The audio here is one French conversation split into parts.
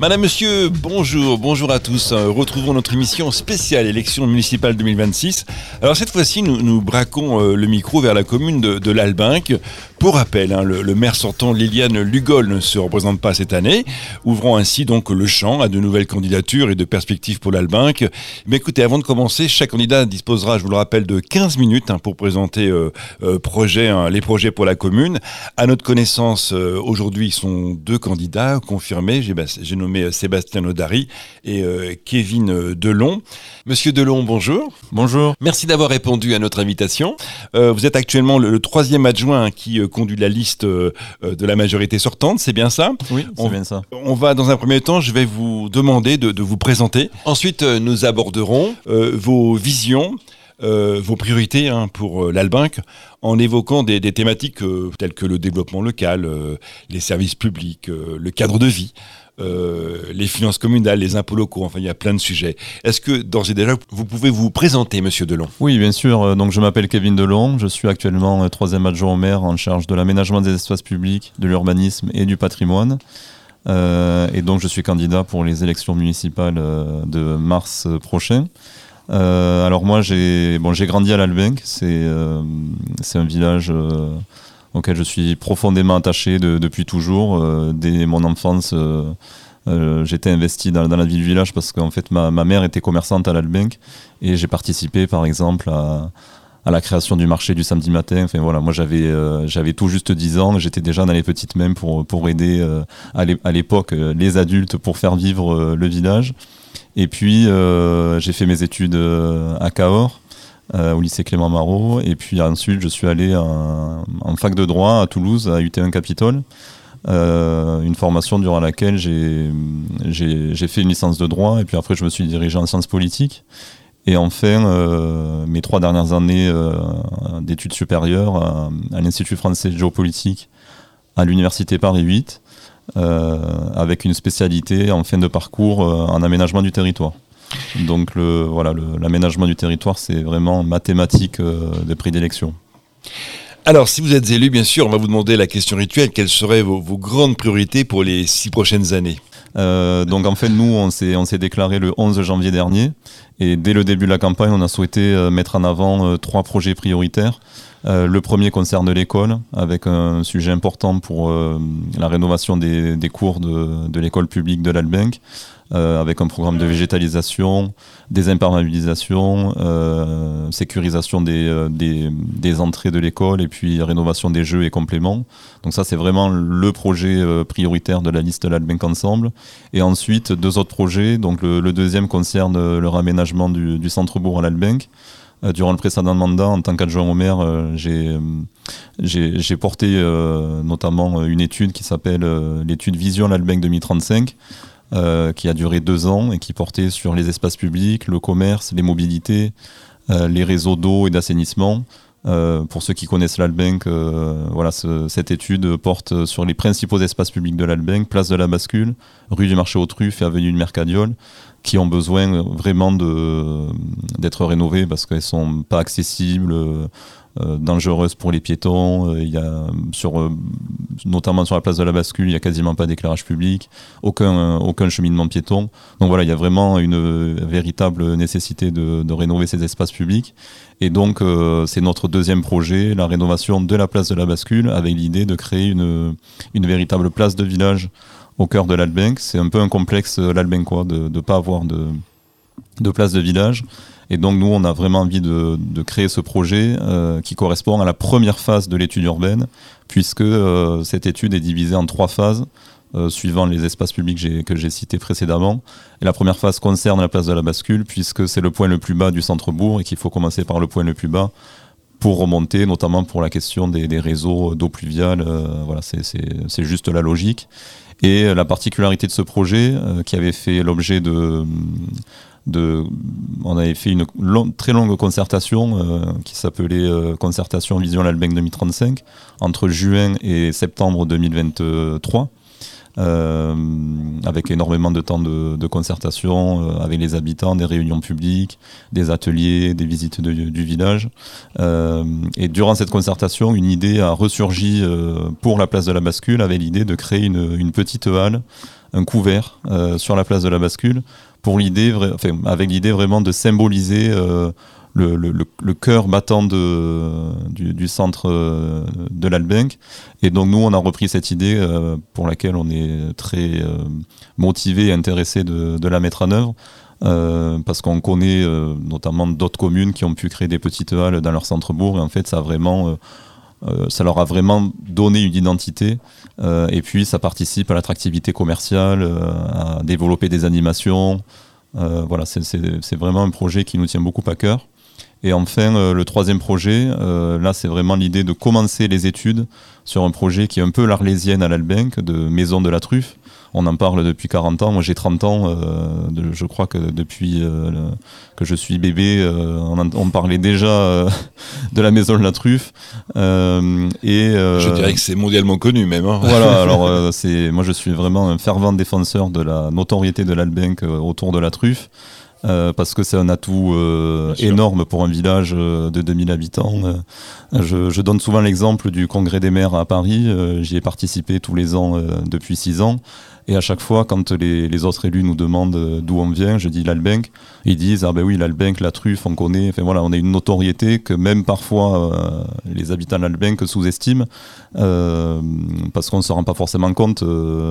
Madame, monsieur, bonjour à tous. Retrouvons notre émission spéciale élection municipale 2026. Alors cette fois-ci, nous braquons le micro vers la commune de l'Albinque. Pour rappel, le maire sortant Liliane Lugol ne se représente pas cette année, ouvrant ainsi donc le champ à de nouvelles candidatures et de perspectives pour l'Albinque. Mais écoutez, avant de commencer, chaque candidat disposera, je vous le rappelle, de 15 minutes pour présenter les projets pour la commune. À notre connaissance, aujourd'hui, ils sont 2 candidats confirmés. J'ai nommé Sébastien Nodari et Kevin Delon. Monsieur Delon, bonjour. Bonjour. Merci d'avoir répondu à notre invitation. Vous êtes actuellement le 3e adjoint qui conduit la liste de la majorité sortante, c'est bien ça ? Oui, c'est bien ça. On va, dans un premier temps, je vais vous demander de vous présenter. Ensuite, nous aborderons vos visions, vos priorités pour l'Albinque, en évoquant des thématiques telles que le développement local, les services publics, le cadre de vie, les finances communales, les impôts locaux, enfin il y a plein de sujets. Est-ce que d'ores et déjà vous pouvez vous présenter, monsieur Delon ? Oui, bien sûr. Donc je m'appelle Kevin Delon, je suis actuellement 3e adjoint au maire en charge de l'aménagement des espaces publics, de l'urbanisme et du patrimoine. Et donc je suis candidat pour les élections municipales de mars prochain. Alors moi j'ai grandi à l'Albinque, c'est un village auquel je suis profondément attaché depuis toujours. Dès mon enfance, j'étais investi dans la vie du village parce qu'en fait ma mère était commerçante à l'Albinque et j'ai participé par exemple à la création du marché du samedi matin. Enfin voilà, moi j'avais tout juste 10 ans, j'étais déjà dans les petites mains pour aider à l'époque les adultes pour faire vivre le village. Et puis j'ai fait mes études à Cahors, au lycée Clément Marot, et puis ensuite je suis allé en fac de droit à Toulouse, à UT1 Capitole, une formation durant laquelle j'ai fait une licence de droit, et puis après je me suis dirigé en sciences politiques. Et enfin, mes 3 dernières années d'études supérieures à l'Institut français de géopolitique à l'Université Paris 8, avec une spécialité en fin de parcours en aménagement du territoire. Donc l'aménagement du territoire, c'est vraiment ma thématique de prédilection. Alors, si vous êtes élu, bien sûr, on va vous demander la question rituelle. Quelles seraient vos grandes priorités pour les 6 prochaines années ? Donc en fait, nous, on s'est déclaré le 11 janvier dernier. Et dès le début de la campagne, on a souhaité mettre en avant 3 projets prioritaires. Le premier concerne l'école, avec un sujet important pour la rénovation des cours de l'école publique de l'Albinque, avec un programme de végétalisation, désimperméabilisation, sécurisation des entrées de l'école et puis rénovation des jeux et compléments. Donc ça, c'est vraiment le projet prioritaire de la liste de l'Albinque Ensemble. Et ensuite, 2 autres projets. Donc le deuxième concerne le réaménagement du centre-bourg à l'Albinque. Durant le précédent mandat, en tant qu'adjoint au maire, j'ai porté notamment une étude qui s'appelle l'étude Vision l'Albinque 2035, qui a duré 2 ans et qui portait sur les espaces publics, le commerce, les mobilités, les réseaux d'eau et d'assainissement. Pour ceux qui connaissent l'Albinque, cette étude porte sur les principaux espaces publics de l'Albinque, place de la Bascule, rue du Marché aux Truffes et avenue de Mercadiole, qui ont besoin vraiment d'être rénovées parce qu'elles sont pas accessibles, dangereuses pour les piétons. Il y a notamment sur la place de la Bascule, il y a quasiment pas d'éclairage public, aucun cheminement piéton. Donc voilà, il y a vraiment une véritable nécessité de rénover ces espaces publics. Et donc c'est notre deuxième projet, la rénovation de la place de la Bascule, avec l'idée de créer une véritable place de village au cœur de l'Albinque. C'est un peu un complexe l'Albinquois de ne pas avoir de place de village. Et donc nous, on a vraiment envie de créer ce projet qui correspond à la première phase de l'étude urbaine, puisque cette étude est divisée en 3 phases, suivant les espaces publics que j'ai cités précédemment. Et la première phase concerne la place de la Bascule, puisque c'est le point le plus bas du centre-bourg et qu'il faut commencer par le point le plus bas pour remonter, notamment pour la question des réseaux d'eau pluviale. C'est juste la logique. Et la particularité de ce projet, qui avait fait l'objet on avait fait une très longue concertation qui s'appelait Concertation Vision l'Albinque 2035 entre juin et septembre 2023, avec énormément de temps de concertation avec les habitants, des réunions publiques, des ateliers, des visites du village. Et durant cette concertation, une idée a ressurgi pour la place de la Bascule, avec l'idée de créer une petite halle, un couvert sur la place de la Bascule, avec l'idée vraiment de symboliser le cœur battant du centre de l'Albenque. Et donc nous, on a repris cette idée pour laquelle on est très motivé et intéressé de la mettre en œuvre. Parce qu'on connaît notamment d'autres communes qui ont pu créer des petites halles dans leur centre-bourg, et en fait ça leur a vraiment donné une identité, et puis ça participe à l'attractivité commerciale, à développer des animations. Voilà, c'est vraiment un projet qui nous tient beaucoup à cœur. Et enfin, le troisième projet, là c'est vraiment l'idée de commencer les études sur un projet qui est un peu l'Arlésienne à l'Albenque, de Maison de la Truffe. On en parle depuis 40 ans, moi j'ai 30 ans, je crois que depuis que je suis bébé, on parlait déjà de la Maison de la Truffe. Je dirais que c'est mondialement connu même. Hein. Voilà, alors moi je suis vraiment un fervent défenseur de la notoriété de l'Albenque autour de la truffe. Parce que c'est un atout énorme pour un village de 2000 habitants. Je donne souvent l'exemple du congrès des maires à Paris. J'y ai participé tous les ans depuis 6 ans. Et à chaque fois, quand les autres élus nous demandent d'où on vient, je dis l'Albenque. Ils disent ah ben oui, l'Albenque, la truffe, on connaît. Enfin voilà, on a une notoriété que même parfois les habitants de l'Albenque sous-estiment parce qu'on ne se rend pas forcément compte.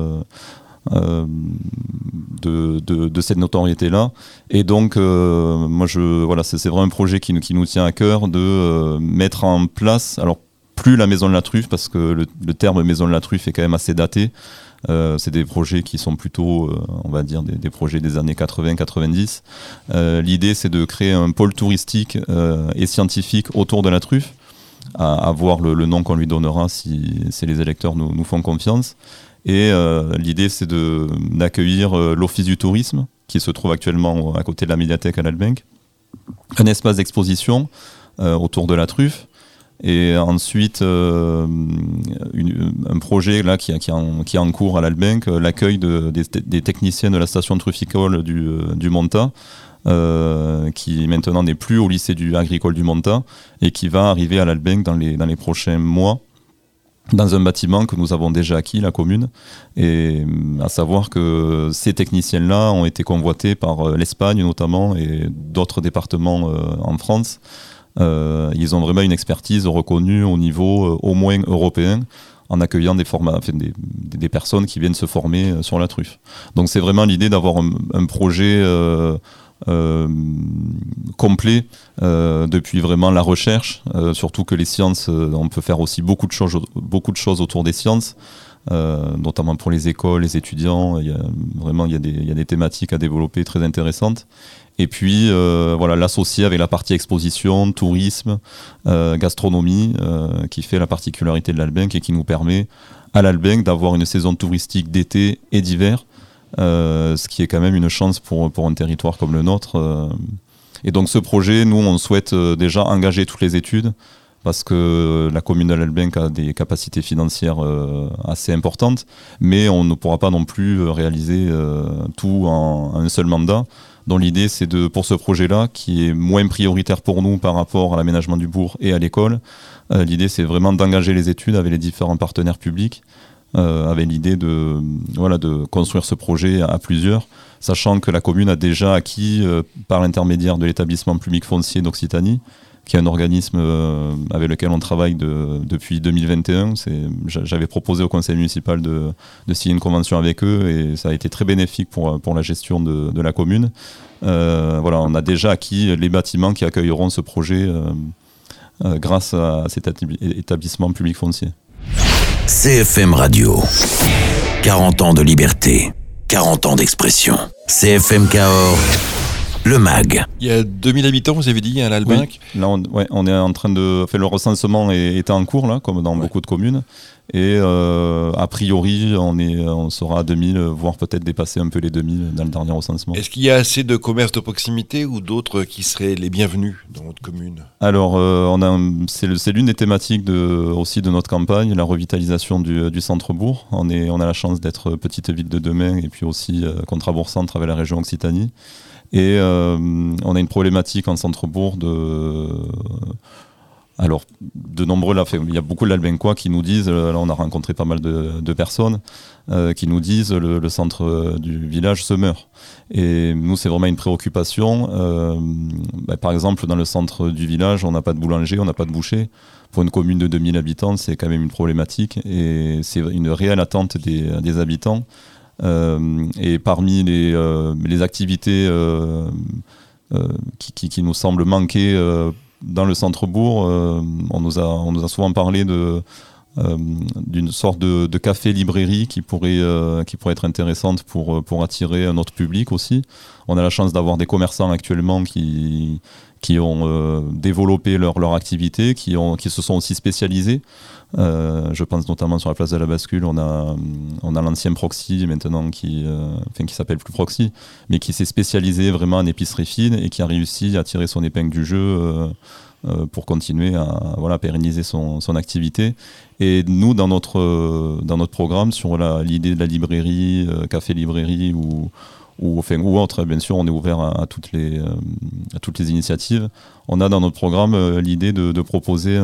De cette notoriété-là. Et donc, c'est vraiment un projet qui nous tient à cœur de mettre en place, alors plus la Maison de la Truffe, parce que le terme Maison de la Truffe est quand même assez daté. C'est des projets qui sont plutôt, on va dire, des projets des années 80-90. L'idée, c'est de créer un pôle touristique et scientifique autour de la truffe, à voir le nom qu'on lui donnera si les électeurs nous font confiance. Et l'idée, c'est d'accueillir l'Office du tourisme, qui se trouve actuellement à côté de la médiathèque à l'Albenque, un espace d'exposition autour de la truffe, et ensuite un projet là, qui est en cours à l'Albenque, l'accueil des techniciens de la station trufficole du Montat, qui maintenant n'est plus au lycée agricole du Montat, et qui va arriver à l'Albenque dans les prochains mois, dans un bâtiment que nous avons déjà acquis, la commune, et à savoir que ces techniciens-là ont été convoités par l'Espagne notamment et d'autres départements en France. Ils ont vraiment une expertise reconnue au niveau au moins européen, en accueillant des personnes qui viennent se former sur la truffe. Donc c'est vraiment l'idée d'avoir un projet complet depuis vraiment la recherche, surtout que les sciences, on peut faire aussi beaucoup de choses autour des sciences, notamment pour les écoles, les étudiants. Il y a des thématiques à développer très intéressantes. Et puis l'associer avec la partie exposition, tourisme, gastronomie, qui fait la particularité de l'Albenque et qui nous permet à l'Albenque d'avoir une saison touristique d'été et d'hiver, ce qui est quand même une chance pour un territoire comme le nôtre. Et donc ce projet, nous on souhaite déjà engager toutes les études, parce que la commune de l'Albenque a des capacités financières assez importantes, mais on ne pourra pas non plus réaliser tout en un seul mandat. Donc l'idée, c'est pour ce projet-là, qui est moins prioritaire pour nous par rapport à l'aménagement du bourg et à l'école, l'idée c'est vraiment d'engager les études avec les différents partenaires publics, avec l'idée de construire ce projet à plusieurs, sachant que la commune a déjà acquis, par l'intermédiaire de l'établissement public foncier d'Occitanie, qui est un organisme avec lequel on travaille depuis 2021. J'avais proposé au conseil municipal de signer une convention avec eux, et ça a été très bénéfique pour la gestion de la commune. On a déjà acquis les bâtiments qui accueilleront ce projet grâce à cet établissement public foncier. CFM Radio, 40 ans de liberté, 40 ans d'expression. CFM Cahors, le MAG. Il y a 2000 habitants, vous avez dit, à l'Albinc. Oui. Là, on est en train de faire le recensement est en cours, là, comme dans beaucoup de communes. Et a priori, on sera à 2000, voire peut-être dépasser un peu les 2000 dans le dernier recensement. Est-ce qu'il y a assez de commerces de proximité ou d'autres qui seraient les bienvenus dans votre commune ? Alors, c'est l'une des thématiques aussi de notre campagne, la revitalisation du centre-bourg. On a la chance d'être petite ville de demain et puis aussi contrabourg-centre avec la région Occitanie. Et on a une problématique en centre-bourg alors, de nombreux, il y a beaucoup de l'Albincois qui nous disent, là on a rencontré pas mal de personnes, qui nous disent le centre du village se meurt. Et nous, c'est vraiment une préoccupation. Par exemple, dans le centre du village, on n'a pas de boulanger, on n'a pas de boucher. Pour une commune de 2000 habitants, c'est quand même une problématique et c'est une réelle attente des habitants. Et parmi les activités qui nous semblent manquer dans le centre-bourg, on nous a souvent parlé d'une sorte de café-librairie qui pourrait être intéressante pour attirer un autre public aussi. On a la chance d'avoir des commerçants actuellement qui ont développé leur activité, qui se sont aussi spécialisés. Je pense notamment sur la place de la Bascule, on a l'ancien Proxy maintenant qui s'appelle plus Proxy, mais qui s'est spécialisé vraiment en épicerie fine et qui a réussi à tirer son épingle du jeu pour continuer à pérenniser son activité. Et nous, dans notre programme, sur l'idée de la librairie, café-librairie ou autre, bien sûr, on est ouvert à toutes les initiatives. On a dans notre programme l'idée de proposer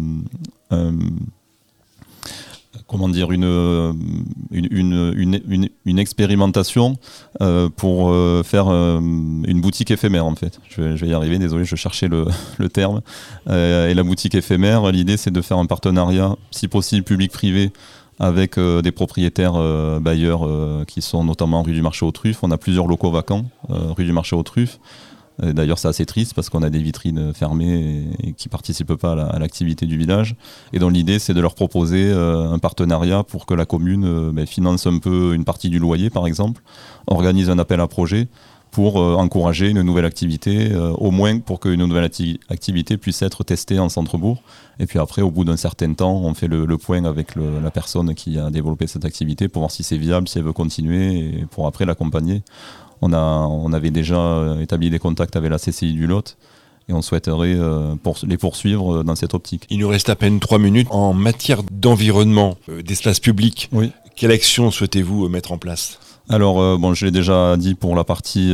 une expérimentation pour faire une boutique éphémère en fait. Je vais y arriver, désolé, je cherchais le terme. Et la boutique éphémère, l'idée c'est de faire un partenariat, si possible public-privé, avec des propriétaires bailleurs qui sont notamment rue du Marché aux Truffes. On a plusieurs locaux vacants rue du Marché aux Truffes. D'ailleurs, c'est assez triste parce qu'on a des vitrines fermées et qui ne participent pas à l'activité du village. Et donc l'idée, c'est de leur proposer un partenariat pour que la commune finance un peu une partie du loyer, par exemple, organise un appel à projet pour encourager une nouvelle activité, au moins pour qu'une nouvelle activité puisse être testée en centre-bourg. Et puis après, au bout d'un certain temps, on fait le point avec la personne qui a développé cette activité pour voir si c'est viable, si elle veut continuer, et pour après l'accompagner. On avait déjà établi des contacts avec la CCI du Lot et on souhaiterait les poursuivre dans cette optique. Il nous reste à peine 3 minutes. En matière d'environnement, d'espace public, oui. Quelle action souhaitez-vous mettre en place ? Alors, je l'ai déjà dit pour la partie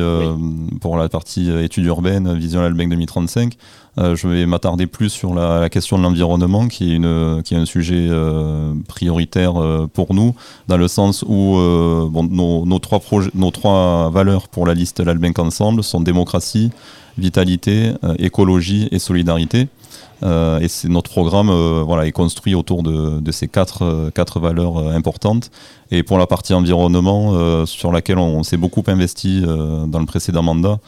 études urbaines, Vision l'Albinc 2035. Je vais m'attarder plus sur la question de l'environnement, qui est un sujet prioritaire pour nous, dans le sens où nos trois valeurs pour la liste l'Albinc Ensemble sont démocratie, vitalité, écologie et solidarité. Et notre programme est construit autour de ces quatre valeurs importantes. Et pour la partie environnement, sur laquelle on s'est beaucoup investi dans le précédent mandat,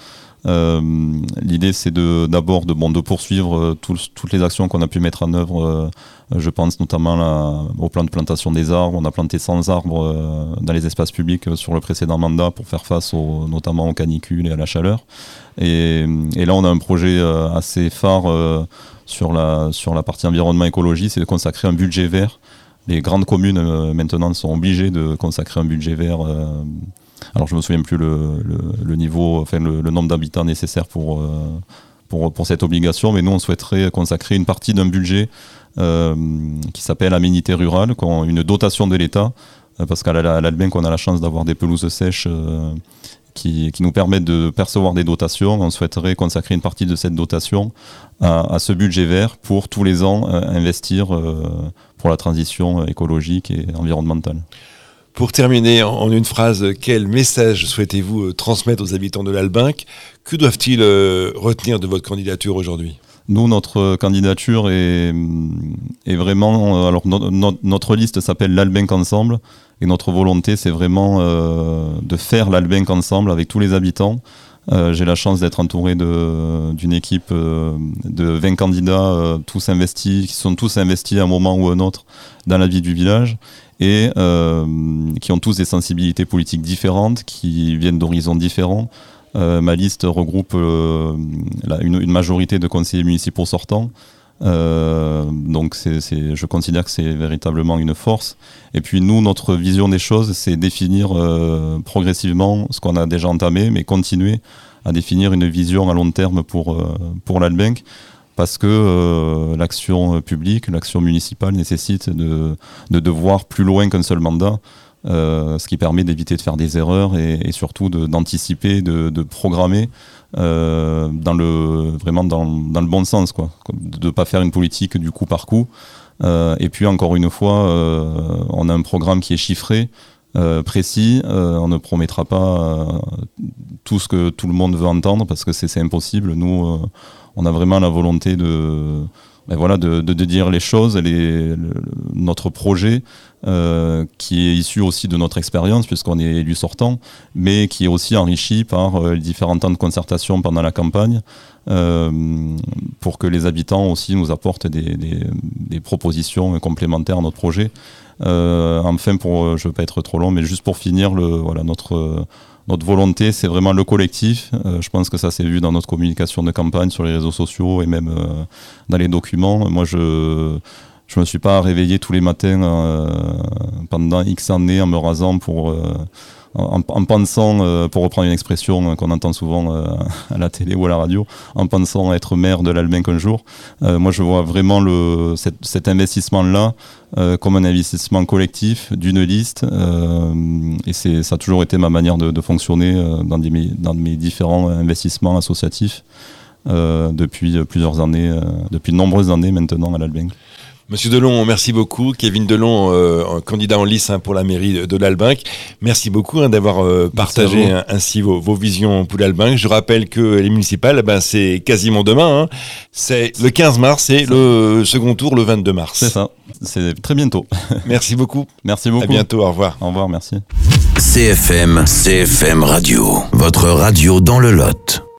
l'idée c'est d'abord de poursuivre toutes les actions qu'on a pu mettre en œuvre. Je pense notamment au plan de plantation des arbres. On a planté 100 arbres dans les espaces publics sur le précédent mandat pour faire face notamment aux canicules et à la chaleur. Et là on a un projet assez phare sur la partie environnement écologie, c'est de consacrer un budget vert. Les grandes communes maintenant sont obligées de consacrer un budget vert. Alors je me souviens plus le niveau, le nombre d'habitants nécessaires pour cette obligation, mais nous on souhaiterait consacrer une partie d'un budget qui s'appelle aménité rurale, une dotation de l'État, parce qu'à l'Albinc on a la chance d'avoir des pelouses sèches qui nous permettent de percevoir des dotations. On souhaiterait consacrer une partie de cette dotation à ce budget vert pour tous les ans investir pour la transition écologique et environnementale. Pour terminer en une phrase, quel message souhaitez-vous transmettre aux habitants de l'Albinc ? Que doivent-ils retenir de votre candidature aujourd'hui ? Nous, notre candidature est vraiment... Alors, notre liste s'appelle l'Albinc Ensemble. Et notre volonté, c'est vraiment de faire l'Albinc ensemble avec tous les habitants. J'ai la chance d'être entouré d'une équipe de 20 candidats, tous investis, qui sont tous investis à un moment ou à un autre dans la vie du village et qui ont tous des sensibilités politiques différentes, qui viennent d'horizons différents. Ma liste regroupe une majorité de conseillers municipaux sortants. Donc je considère que c'est véritablement une force. Et puis nous, notre vision des choses, c'est définir progressivement ce qu'on a déjà entamé, mais continuer à définir une vision à long terme pour l'Albenc, parce que l'action publique, l'action municipale nécessite de voir plus loin qu'un seul mandat. Ce qui permet d'éviter de faire des erreurs et surtout d'anticiper, de programmer vraiment dans le bon sens, quoi. De ne pas faire une politique du coup par coup. Et puis encore une fois, on a un programme qui est chiffré, précis. On ne promettra pas tout ce que tout le monde veut entendre parce que c'est impossible. Nous, on a vraiment la volonté de dire les choses, notre projet, qui est issu aussi de notre expérience, puisqu'on est élu sortant, mais qui est aussi enrichi par les différents temps de concertation pendant la campagne, pour que les habitants aussi nous apportent des propositions complémentaires à notre projet. Enfin, je ne veux pas être trop long, mais juste pour finir, notre volonté, c'est vraiment le collectif. Je pense que ça s'est vu dans notre communication de campagne sur les réseaux sociaux et même dans les documents. Moi, je me suis pas réveillé tous les matins pendant X années en me rasant en pensant, pour reprendre une expression qu'on entend souvent à la télé ou à la radio, en pensant être maire de l'Albenc un jour. Moi, je vois vraiment cet investissement-là comme un investissement collectif d'une liste, et ça a toujours été ma manière de fonctionner dans mes différents investissements associatifs depuis plusieurs années, depuis de nombreuses années maintenant à l'Albenc. Monsieur Delon, merci beaucoup. Kevin Delon, candidat en lice pour la mairie de l'Albenc. Merci beaucoup d'avoir partagé ainsi vos visions pour l'Albenc. Je rappelle que les municipales, c'est quasiment demain. C'est le 15 mars et le second tour le 22 mars. C'est ça, c'est très bientôt. Merci beaucoup. Merci beaucoup. À bientôt, au revoir. Au revoir, merci. CFM Radio, votre radio dans le Lot.